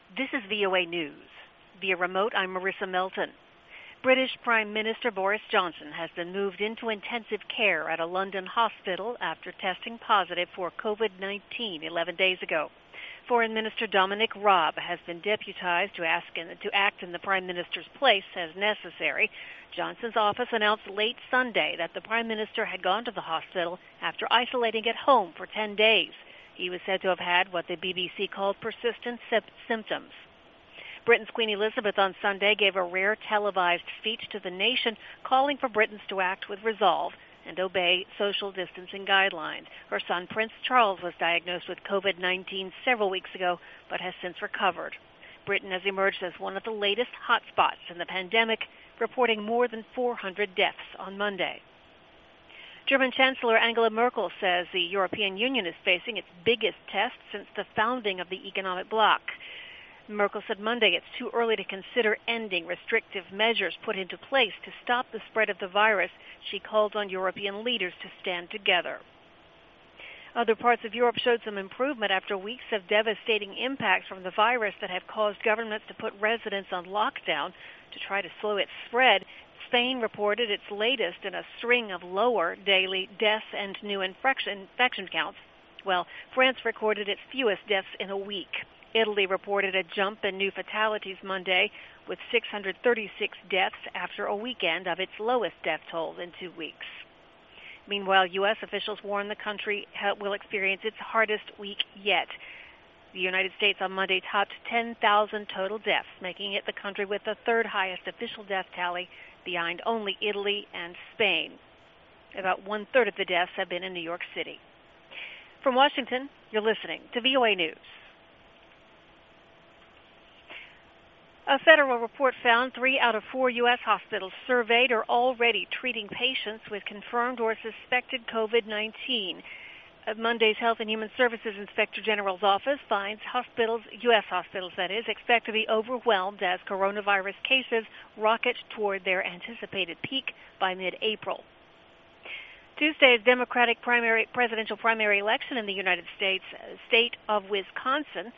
This is VOA News. Via remote, I'm Marissa Melton. British Prime Minister Boris Johnson has been moved into intensive care at a London hospital after testing positive for COVID-19 11 days ago. Foreign Minister Dominic Raab has been deputized to act in the Prime Minister's place as necessary. Johnson's office announced late Sunday that the Prime Minister had gone to the hospital after isolating at home for 10 days. He was said to have had what the BBC called persistent symptoms. Britain's Queen Elizabeth on Sunday gave a rare televised speech to the nation, calling for Britons to act with resolve and obey social distancing guidelines. Her son, Prince Charles, was diagnosed with COVID-19 several weeks ago, but has since recovered. Britain has emerged as one of the latest hotspots in the pandemic, reporting more than 400 deaths on Monday. German Chancellor Angela Merkel says the European Union is facing its biggest test since the founding of the economic bloc. Merkel said Monday it's too early to consider ending restrictive measures put into place to stop the spread of the virus. She called on European leaders to stand together. Other parts of Europe showed some improvement after weeks of devastating impacts from the virus that have caused governments to put residents on lockdown to try to slow its spread. Spain reported its latest in a string of lower daily deaths and new infection counts, while France recorded its fewest deaths in a week. Italy reported a jump in new fatalities Monday, with 636 deaths after a weekend of its lowest death toll in 2 weeks. Meanwhile, U.S. officials warn the country will experience its hardest week yet. The United States on Monday topped 10,000 total deaths, making it the country with the third highest official death tally, behind only Italy and Spain. About one-third of the deaths have been in New York City. From Washington, you're listening to VOA News. A federal report found 3 out of 4 U.S. hospitals surveyed are already treating patients with confirmed or suspected COVID-19. Monday's Health and Human Services Inspector General's office finds hospitals, U.S. hospitals that is, expect to be overwhelmed as coronavirus cases rocket toward their anticipated peak by mid-April. Tuesday's Democratic presidential primary election in the United States, state of Wisconsin,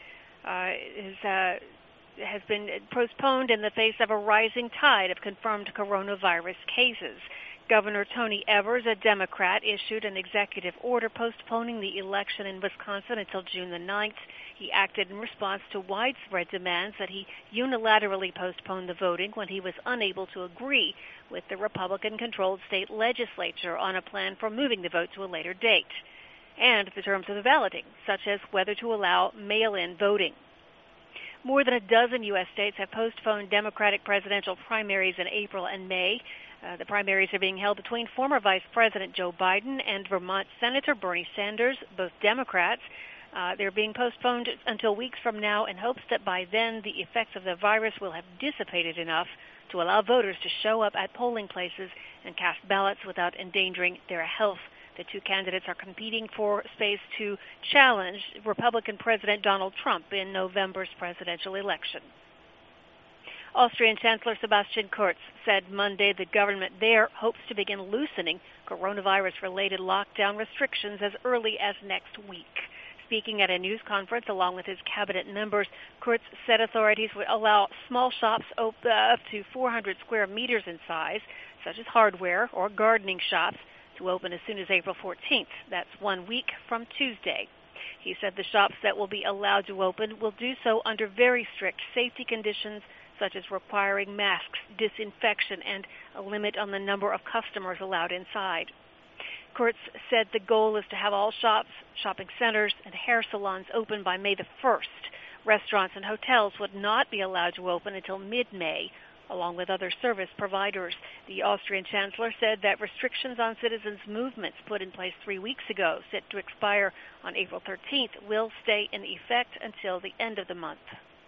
has been postponed in the face of a rising tide of confirmed coronavirus cases. Governor Tony Evers, a Democrat, issued an executive order postponing the election in Wisconsin until June the 9th. He acted in response to widespread demands that he unilaterally postpone the voting when he was unable to agree with the Republican-controlled state legislature on a plan for moving the vote to a later date, and the terms of the balloting, such as whether to allow mail-in voting. More than a dozen U.S. states have postponed Democratic presidential primaries in April and May. The primaries are being held between former Vice President Joe Biden and Vermont Senator Bernie Sanders, both Democrats. They're being postponed until weeks from now in hopes that by then the effects of the virus will have dissipated enough to allow voters to show up at polling places and cast ballots without endangering their health. The two candidates are competing for space to challenge Republican President Donald Trump in November's presidential election. Austrian Chancellor Sebastian Kurz said Monday the government there hopes to begin loosening coronavirus-related lockdown restrictions as early as next week. Speaking at a news conference along with his cabinet members, Kurz said authorities would allow small shops up to 400 square meters in size, such as hardware or gardening shops, to open as soon as April 14th. That's 1 week from Tuesday. He said the shops that will be allowed to open will do so under very strict safety conditions, such as requiring masks, disinfection, and a limit on the number of customers allowed inside. Kurz said the goal is to have all shops, shopping centers, and hair salons open by May the 1st. Restaurants and hotels would not be allowed to open until mid-May, along with other service providers. The Austrian chancellor said that restrictions on citizens' movements put in place 3 weeks ago, set to expire on April 13th, will stay in effect until the end of the month.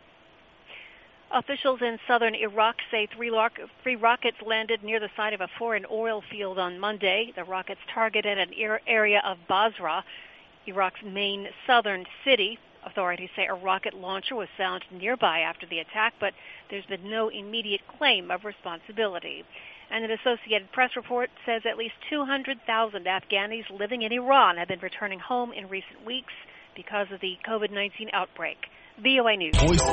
Officials in southern Iraq say three rockets landed near the site of a foreign oil field on Monday. The rockets targeted an area of Basra, Iraq's main southern city. Authorities say a rocket launcher was found nearby after the attack, but there's been no immediate claim of responsibility. And an Associated Press report says at least 200,000 Afghanis living in Iran have been returning home in recent weeks because of the COVID-19 outbreak. VOA News.